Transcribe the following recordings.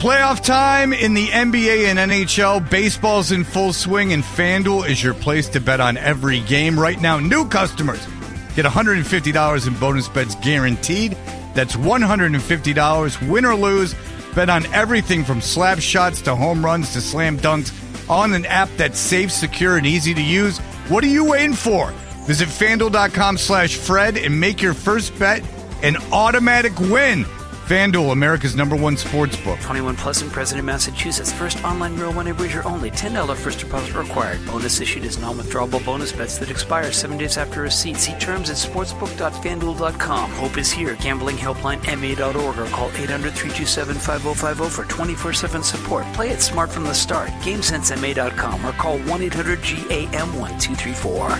Playoff time in the NBA and NHL. Baseball's in full swing, and FanDuel is your place to bet on every game. Right now, new customers get $150 in bonus bets guaranteed. That's $150, win or lose. Bet on everything from slap shots to home runs to slam dunks on an app that's safe, secure, and easy to use. What are you waiting for? Visit FanDuel.com/Fred and make your first bet an automatic win. FanDuel, America's #1 sportsbook. 21 plus and present in Massachusetts. First online real money wager only. $10 first deposit required. Bonus issued as non-withdrawable bonus bets that expire 7 days after receipt. See terms at sportsbook.fanduel.com. Hope is here. Gambling helpline MA.org or call 800-327-5050 for 24/7 support. Play it smart from the start. GameSenseMA.com or call 1-800-GAM-1234.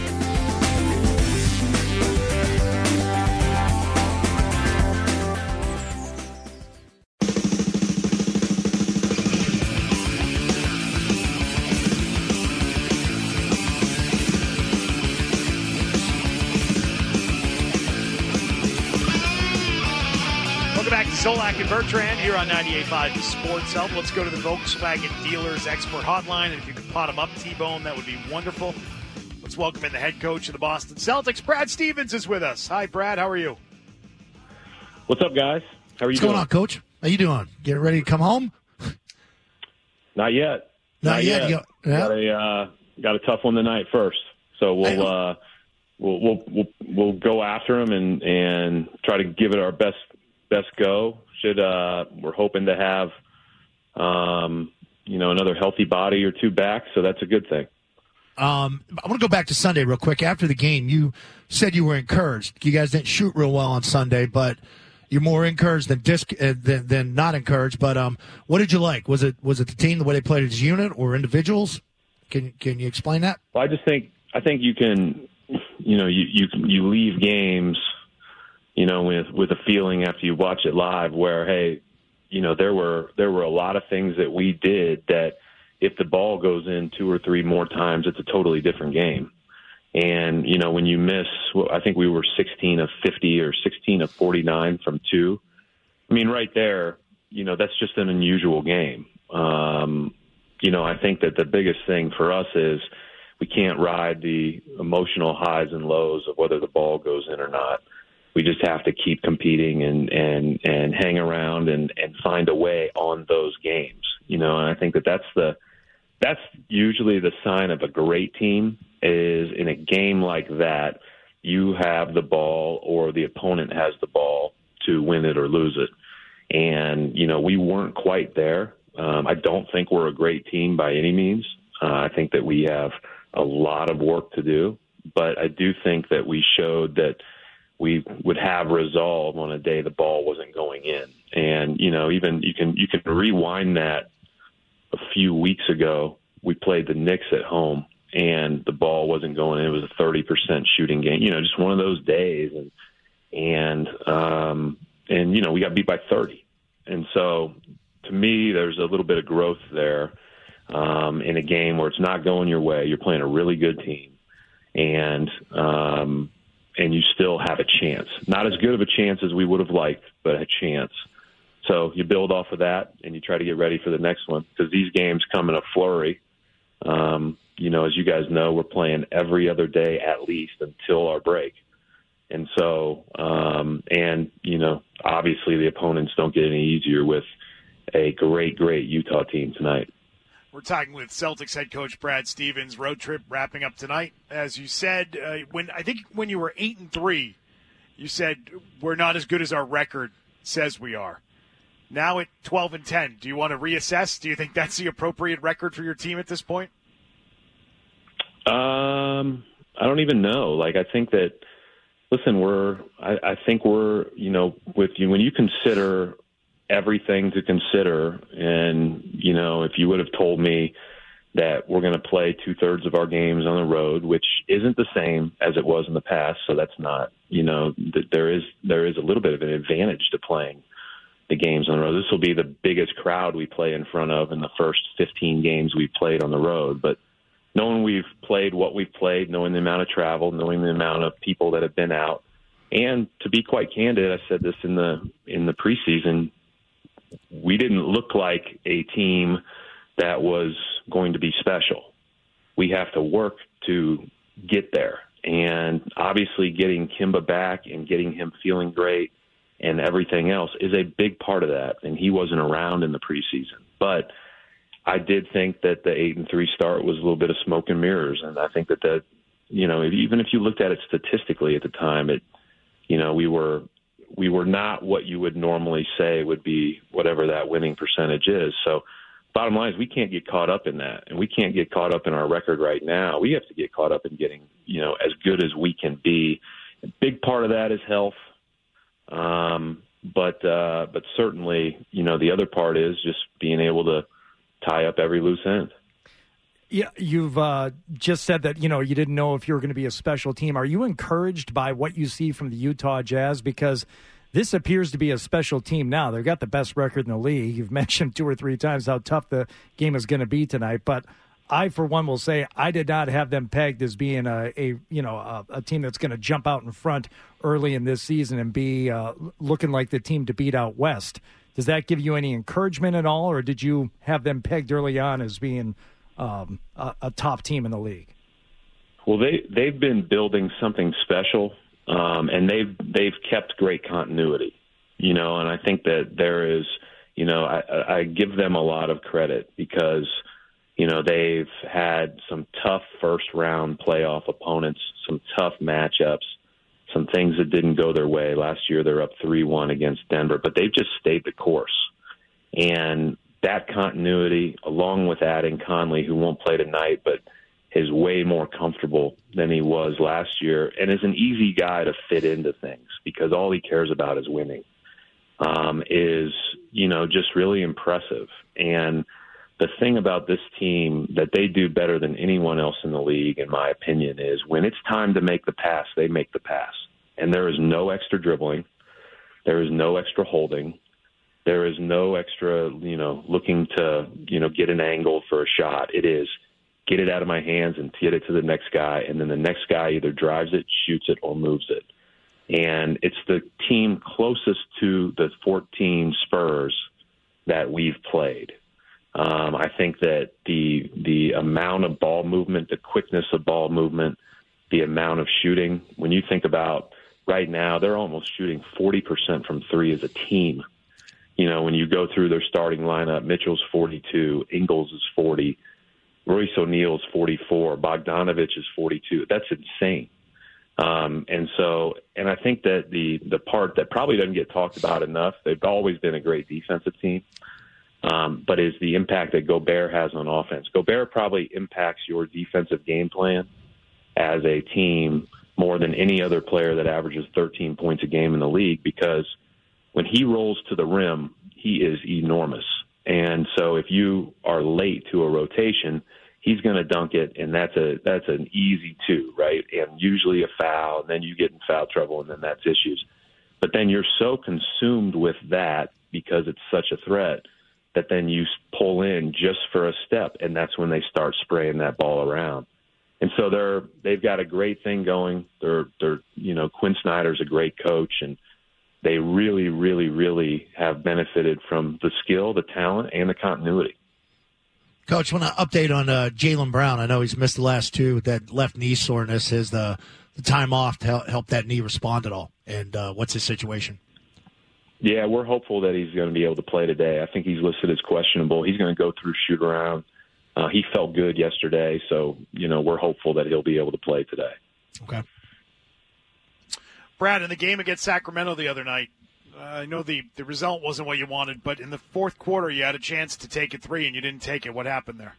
Solak and Bertrand here on 98.5 Sports Help. Let's go to the Volkswagen Dealers Expert Hotline, and if you could pot them up, T-Bone, that would be wonderful. Let's welcome in the head coach of the Boston Celtics. Brad Stevens is with us. Hi, Brad. How are you? What's up, guys? How are you doing? What's going on, Coach? How you doing? Getting ready to come home? Not yet. Not yet. Got a tough one tonight first, so we'll go after them and try to give it our best go. We're hoping to have another healthy body or two back, so that's a good thing. I want to go back to Sunday real quick. After the game, you said you were encouraged. You guys didn't shoot real well on Sunday, but you're more encouraged than not encouraged. But what did you like? Was it the team, the way they played as a unit, or individuals? Can you explain that? Well, I think you can, you leave games, with a feeling after you watch it live where, hey, there were a lot of things that we did that if the ball goes in 2 or 3 more times, it's a totally different game. And, when you miss, I think we were 16 of 50 or 16 of 49 from 2. I mean, right there, that's just an unusual game. I think that the biggest thing for us is we can't ride the emotional highs and lows of whether the ball goes in or not. We just have to keep competing and hang around and find a way on those games, and I think that's usually the sign of a great team is in a game like that, you have the ball or the opponent has the ball to win it or lose it. And, we weren't quite there. I don't think we're a great team by any means. I think that we have a lot of work to do, but I do think that we showed that we would have resolve on a day the ball wasn't going in. And, even you can rewind that a few weeks ago. We played the Knicks at home and the ball wasn't going in. It was a 30% shooting game, just one of those days. And we got beat by 30. And so to me, there's a little bit of growth there in a game where it's not going your way. You're playing a really good team. And you still have a chance. Not as good of a chance as we would have liked, but a chance. So you build off of that, and you try to get ready for the next one because these games come in a flurry. As you guys know, we're playing every other day at least until our break. And so, obviously the opponents don't get any easier with a great Utah team tonight. We're talking with Celtics head coach Brad Stevens. Road trip wrapping up tonight. As you said, when you were 8-3, you said we're not as good as our record says we are. Now at 12-10, do you want to reassess? Do you think that's the appropriate record for your team at this point? I don't even know. I think that. Listen, I think we're with you when you consider everything to consider. And, if you would have told me that we're going to play 2/3 of our games on the road, which isn't the same as it was in the past. So that's not, there is a little bit of an advantage to playing the games on the road. This will be the biggest crowd we play in front of in the first 15 games we've played on the road. But knowing we've played what we've played, knowing the amount of travel, knowing the amount of people that have been out, and to be quite candid, I said this in the preseason, we didn't look like a team that was going to be special. We have to work to get there. And obviously getting Kemba back and getting him feeling great and everything else is a big part of that. And he wasn't around in the preseason. But I did think that the 8-3 start was a little bit of smoke and mirrors. And I think that, even if you looked at it statistically at the time, we were not what you would normally say would be whatever that winning percentage is. So bottom line is we can't get caught up in that, and we can't get caught up in our record right now. We have to get caught up in getting, as good as we can be. A big part of that is health. But certainly, the other part is just being able to tie up every loose end. Yeah, you've just said that, you didn't know if you were going to be a special team. Are you encouraged by what you see from the Utah Jazz? Because this appears to be a special team now. They've got the best record in the league. You've mentioned 2 or 3 times how tough the game is going to be tonight. But I, for one, will say I did not have them pegged as being a team that's going to jump out in front early in this season and be looking like the team to beat out West. Does that give you any encouragement at all, or did you have them pegged early on as being a top team in the league? Well, they've been building something special, and they've kept great continuity, and I think that there is, I give them a lot of credit because, they've had some tough first-round playoff opponents, some tough matchups, some things that didn't go their way. Last year they're up 3-1 against Denver, but they've just stayed the course. And that continuity, along with adding Conley, who won't play tonight, but is way more comfortable than he was last year, and is an easy guy to fit into things because all he cares about is winning, is, just really impressive. And the thing about this team that they do better than anyone else in the league, in my opinion, is when it's time to make the pass, they make the pass. And there is no extra dribbling. There is no extra holding. There is no extra, looking to, get an angle for a shot. It is get it out of my hands and get it to the next guy. And then the next guy either drives it, shoots it, or moves it. And it's the team closest to the 14 Spurs that we've played. I think that the amount of ball movement, the quickness of ball movement, the amount of shooting, when you think about right now, they're almost shooting 40% from 3 as a team. When you go through their starting lineup, Mitchell's 42, Ingles is 40, Royce O'Neal's 44, Bogdanovich is 42. That's insane. And I think that the part that probably doesn't get talked about enough, they've always been a great defensive team, but is the impact that Gobert has on offense. Gobert probably impacts your defensive game plan as a team more than any other player that averages 13 points a game in the league, because when he rolls to the rim, he is enormous. And so if you are late to a rotation, he's going to dunk it, and that's an easy 2, right? And usually a foul, and then you get in foul trouble, and then that's issues. But then you're so consumed with that because it's such a threat that then you pull in just for a step, and that's when they start spraying that ball around. And so they've got a great thing going. They're Quinn Snyder's a great coach, and they really, really, really have benefited from the skill, the talent, and the continuity. Coach, want to update on Jaylen Brown? I know he's missed the last 2 with that left knee soreness. Has the time off to help that knee respond at all? And what's his situation? Yeah, we're hopeful that he's going to be able to play today. I think he's listed as questionable. He's going to go through shoot around. He felt good yesterday, so we're hopeful that he'll be able to play today. Okay. Brad, in the game against Sacramento the other night, I know the result wasn't what you wanted, but in the fourth quarter you had a chance to take a 3 and you didn't take it. What happened there?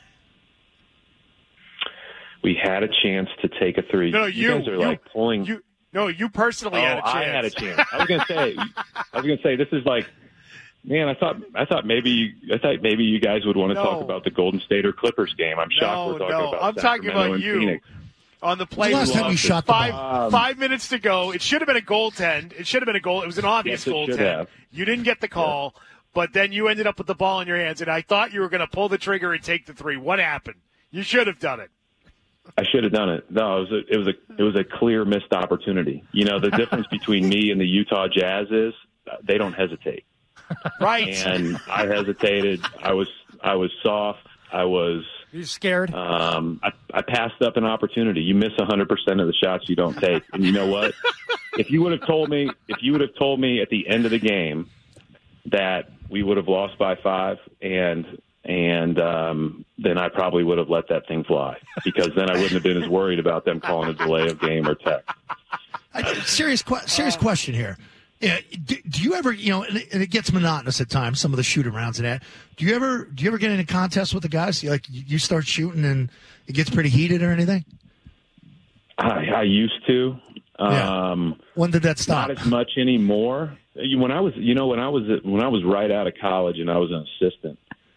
We had a chance to take a 3. No, you guys are pulling. You personally had a chance. I had a chance. I was going to say this is like, man, I thought maybe you guys would want to talk about the Golden State or Clippers game. I'm shocked we're talking about I'm Sacramento talking about and you. Phoenix. On the play, last time you shot the ball? 5 minutes to go. It should have been a goaltend. It should have been a goal. It was an obvious goaltend. You didn't get the call, but then you ended up with the ball in your hands, and I thought you were going to pull the trigger and take the 3. What happened? You should have done it. I should have done it. No, it was a clear missed opportunity. The difference between me and the Utah Jazz is they don't hesitate. Right. And I hesitated. I was soft. I was. You scared? I passed up an opportunity. You miss 100% of the shots you don't take. And you know what? If you would have told me at the end of the game that we would have lost by 5, and then I probably would have let that thing fly, because then I wouldn't have been as worried about them calling a delay of game or tech. Serious question here. Yeah, do you ever, and it gets monotonous at times, some of the shoot arounds and that. Do you ever get in a contest with the guys? Like, you start shooting and it gets pretty heated or anything? I used to. Yeah. When did that stop? Not as much anymore. When I was right out of college and I was an assistant,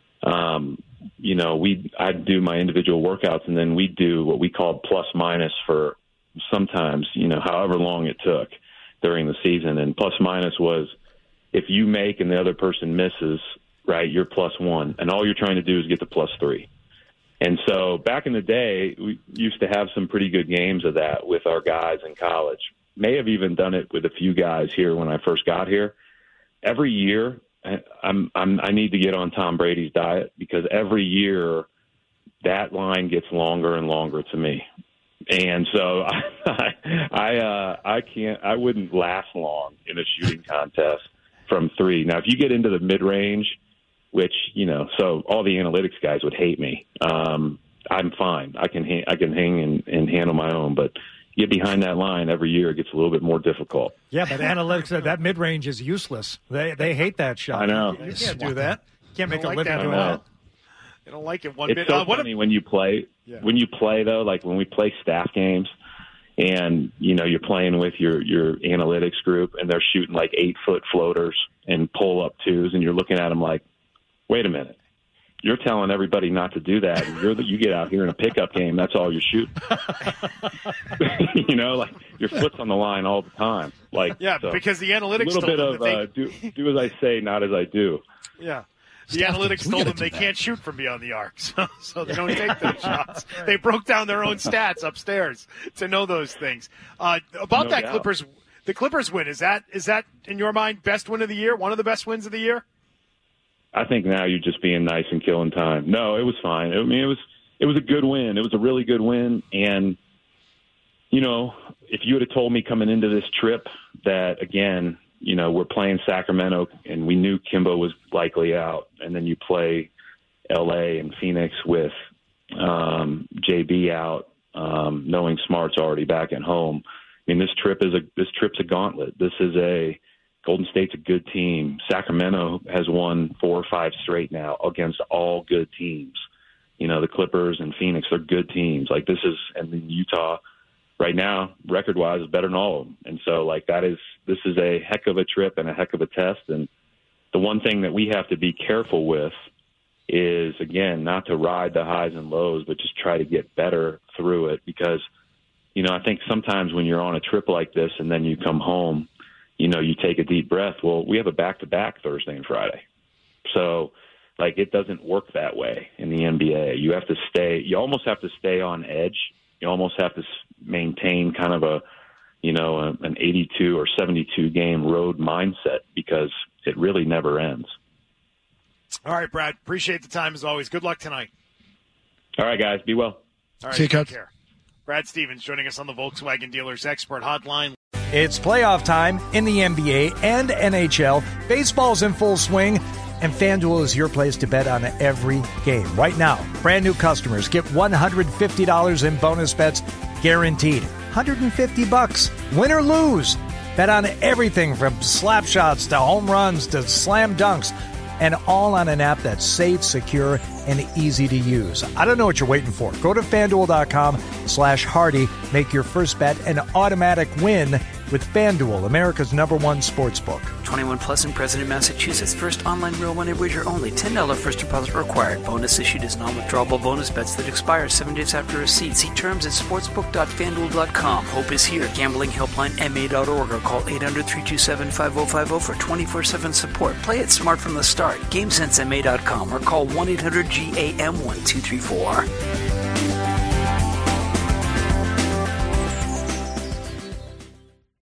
I'd do my individual workouts, and then we'd do what we called plus minus for sometimes, however long it took during the season. And plus minus was, if you make and the other person misses, right, you're +1, and all you're trying to do is get to +3. And so back in the day, we used to have some pretty good games of that with our guys in college. May have even done it with a few guys here when I first got here. Every year, I need to get on Tom Brady's diet, because every year that line gets longer and longer to me. And so I wouldn't last long in a shooting contest from 3. Now, if you get into the mid-range, which, so all the analytics guys would hate me, I'm fine. I can hang and handle my own, but get behind that line every year, it gets a little bit more difficult. Yeah, but analytics, that mid-range is useless. They hate that shot. I know. You can't do that. You can't make a living doing that. They don't like it one bit. It's so funny when you play. Yeah. When you play, though, like when we play staff games, and you're playing with your analytics group, and they're shooting like 8-foot floaters and pull-up 2s, and you're looking at them like, wait a minute, you're telling everybody not to do that. You get out here in a pickup game, that's all you're shooting. Like your foot's on the line all the time. Like, yeah, so because the analytics. A little bit of do as I say, not as I do. Yeah. The analytics told them they can't shoot from beyond the arc, so they don't take those shots. They broke down their own stats upstairs to know those things. About that doubt. The Clippers win, is that in your mind best win of the year? One of the best wins of the year? I think now you're just being nice and killing time. No, it was fine. I mean, it was a good win. It was a really good win, and if you would have told me coming into this trip that, again, we're playing Sacramento, and we knew Kimbo was likely out, and then you play L.A. and Phoenix with JB out, knowing Smart's already back at home. I mean, this trip's a gauntlet. Golden State's a good team. Sacramento has won 4 or 5 straight now against all good teams. The Clippers and Phoenix are good teams. Like, and then Utah right now, record-wise, is better than all of them. And so, this is a heck of a trip and a heck of a test. And the one thing that we have to be careful with is, again, not to ride the highs and lows, but just try to get better through it. Because, I think sometimes when you're on a trip like this and then you come home, you take a deep breath. Well, we have a back-to-back Thursday and Friday. So, it doesn't work that way in the NBA. You almost have to stay on edge. You almost have to maintain kind of an 82 or 72 game road mindset, because it really never ends. All right, Brad. Appreciate the time as always. Good luck tonight. All right, guys. Be well. All right. See you, Coach. Take care. Brad Stevens joining us on the Volkswagen Dealers Expert Hotline. It's playoff time in the NBA and NHL. Baseball's in full swing, and FanDuel is your place to bet on every game. Right now, brand new customers get $150 in bonus bets guaranteed. $150, win or lose. Bet on everything from slap shots to home runs to slam dunks, and all on an app that's safe, secure, and easy to use. I don't know what you're waiting for. Go to FanDuel.com/Hardy. Make your first bet an automatic win with FanDuel, America's #1 sportsbook. 21 plus and present in Massachusetts. First online real money wager only. $10 first deposit required. Bonus issued is non-withdrawable bonus bets that expire 7 days after receipt. See terms at sportsbook.fanduel.com. Hope is here. Gambling helpline MA.org or call 800-327-5050 for 24/7 support. Play it smart from the start. GameSenseMA.com or call 1-800-GAM-1234.